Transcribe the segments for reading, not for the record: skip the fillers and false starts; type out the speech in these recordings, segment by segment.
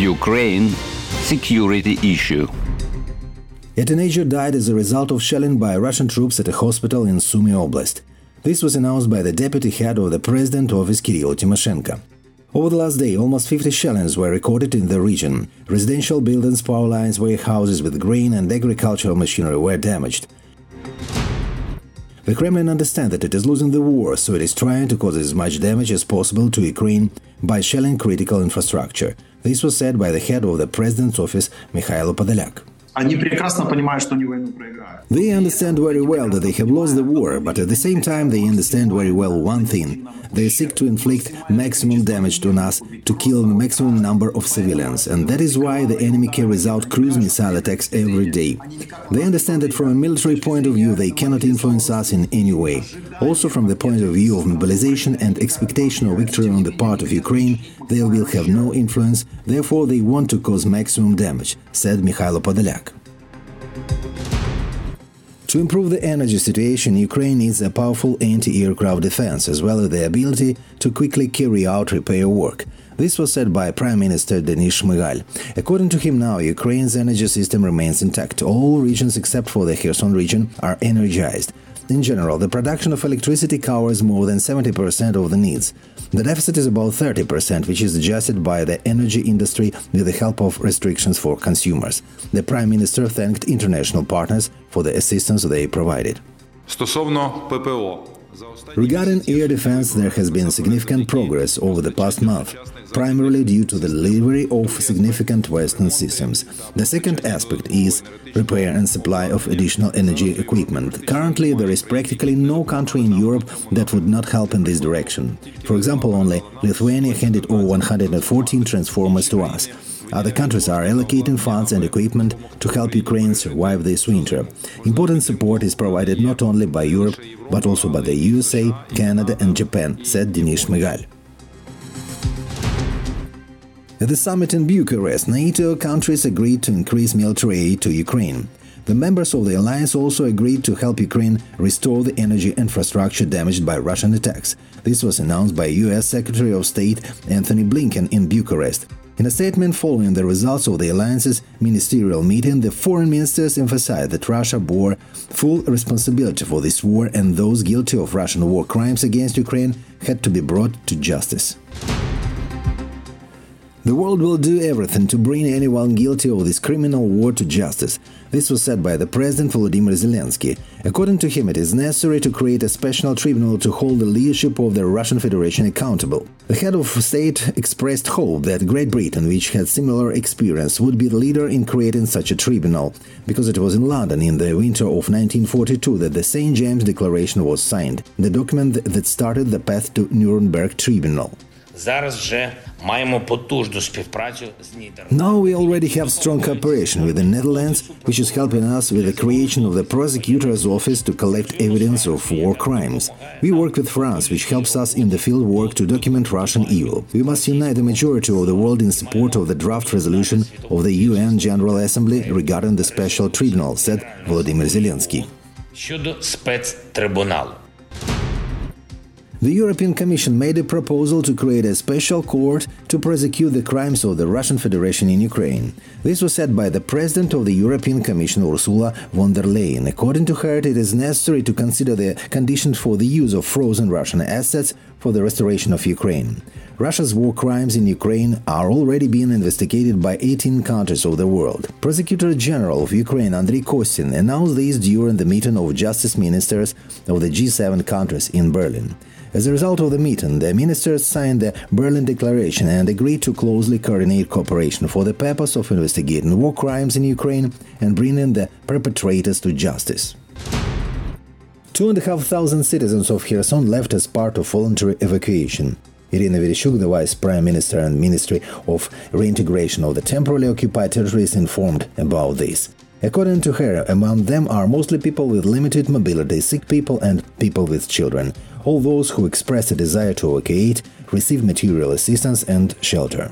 Ukraine security issue. A teenager died as a result of shelling by Russian troops at a hospital in Sumy Oblast. This was announced by the deputy head of the President Office Kirill Tymoshenko. Over the last day, almost 50 shellings were recorded in the region. Residential buildings, power lines, warehouses with grain and agricultural machinery were damaged. The Kremlin understands that it is losing the war, so it is trying to cause as much damage as possible to Ukraine by shelling critical infrastructure. This was said by the head of the President's Office, Mikhailo Podolyak. They understand very well that they have lost the war, but at the same time they understand very well one thing. They seek to inflict maximum damage on us, to kill the maximum number of civilians, and that is why the enemy carries out cruise missile attacks every day. They understand that from a military point of view they cannot influence us in any way. Also from the point of view of mobilization and expectation of victory on the part of Ukraine, they will have no influence, therefore they want to cause maximum damage, said Mikhailo Podolyak. To improve the energy situation, Ukraine needs a powerful anti-aircraft defense, as well as the ability to quickly carry out repair work. This was said by Prime Minister Denis Shmyhal. According to him now, Ukraine's energy system remains intact. All regions except for the Kherson region are energized. In general, the production of electricity covers more than 70% of the needs. The deficit is about 30%, which is adjusted by the energy industry with the help of restrictions for consumers. The Prime Minister thanked international partners for the assistance they provided. Regarding air defense, there has been significant progress over the past month, primarily due to the delivery of significant Western systems. The second aspect is repair and supply of additional energy equipment. Currently, there is practically no country in Europe that would not help in this direction. For example, only Lithuania handed over 114 transformers to us. Other countries are allocating funds and equipment to help Ukraine survive this winter. Important support is provided not only by Europe, but also by the USA, Canada and Japan, said Denis Shmyhal. At the summit in Bucharest, NATO countries agreed to increase military aid to Ukraine. The members of the alliance also agreed to help Ukraine restore the energy infrastructure damaged by Russian attacks. This was announced by US Secretary of State Antony Blinken in Bucharest. In a statement following the results of the alliance's ministerial meeting, the foreign ministers emphasized that Russia bore full responsibility for this war and those guilty of Russian war crimes against Ukraine had to be brought to justice. The world will do everything to bring anyone guilty of this criminal war to justice. This was said by the President Volodymyr Zelensky. According to him, it is necessary to create a special tribunal to hold the leadership of the Russian Federation accountable. The head of state expressed hope that Great Britain, which had similar experience, would be the leader in creating such a tribunal, because it was in London in the winter of 1942 that the St. James Declaration was signed, the document that started the path to Nuremberg Tribunal. Now we already have strong cooperation with the Netherlands, which is helping us with the creation of the prosecutor's office to collect evidence of war crimes. We work with France, which helps us in the field work to document Russian evil. We must unite the majority of the world in support of the draft resolution of the UN General Assembly regarding the special tribunal, said Volodymyr Zelensky. The European Commission made a proposal to create a special court to prosecute the crimes of the Russian Federation in Ukraine. This was said by the President of the European Commission, Ursula von der Leyen. According to her, it is necessary to consider the conditions for the use of frozen Russian assets for the restoration of Ukraine. Russia's war crimes in Ukraine are already being investigated by 18 countries of the world. Prosecutor General of Ukraine Andriy Kostin announced this during the meeting of justice ministers of the G7 countries in Berlin. As a result of the meeting, the ministers signed the Berlin Declaration and agreed to closely coordinate cooperation for the purpose of investigating war crimes in Ukraine and bringing the perpetrators to justice. 2,500 citizens of Kherson left as part of voluntary evacuation. Irina Vereshchuk, the Vice Prime Minister and Ministry of Reintegration of the temporarily occupied territories, informed about this. According to her, among them are mostly people with limited mobility, sick people and people with children. All those who express a desire to evacuate receive material assistance and shelter.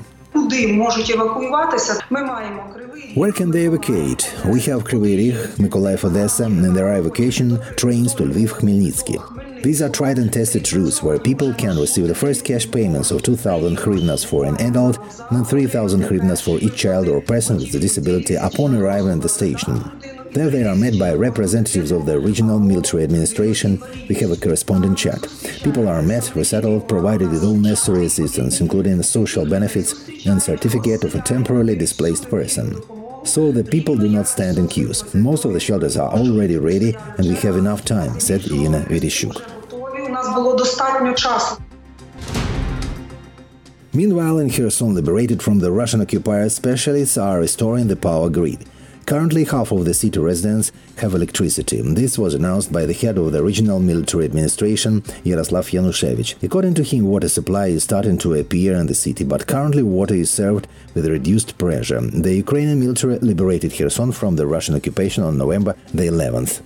Where can they evacuate? We have Kryvyi Rih, Mykolaiv, Odessa, and there are evacuation trains to Lviv, Khmelnytsky. These are tried and tested routes where people can receive the first cash payments of 2,000 hryvnias for an adult and 3,000 hryvnias for each child or person with a disability upon arrival at the station. There they are met by representatives of the regional military administration. We have a corresponding chat. People are met, resettled, provided with all necessary assistance, including social benefits and certificate of a temporarily displaced person. So the people do not stand in queues. Most of the shelters are already ready and we have enough time, said Irina Vereshchuk. Meanwhile, in Kherson, liberated from the Russian occupiers, specialists are restoring the power grid. Currently, half of the city residents have electricity. This was announced by the head of the regional military administration, Yaroslav Yanushevich. According to him, water supply is starting to appear in the city, but currently water is served with reduced pressure. The Ukrainian military liberated Kherson from the Russian occupation on November the 11th.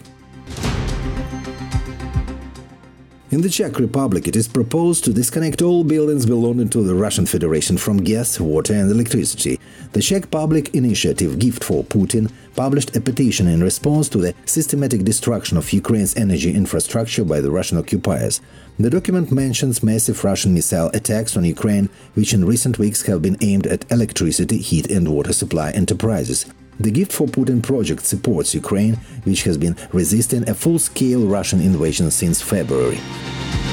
In the Czech Republic, it is proposed to disconnect all buildings belonging to the Russian Federation from gas, water and electricity. The Czech public initiative Gift for Putin published a petition in response to the systematic destruction of Ukraine's energy infrastructure by the Russian occupiers. The document mentions massive Russian missile attacks on Ukraine, which in recent weeks have been aimed at electricity, heat and water supply enterprises. The Gift for Putin project supports Ukraine, which has been resisting a full-scale Russian invasion since February.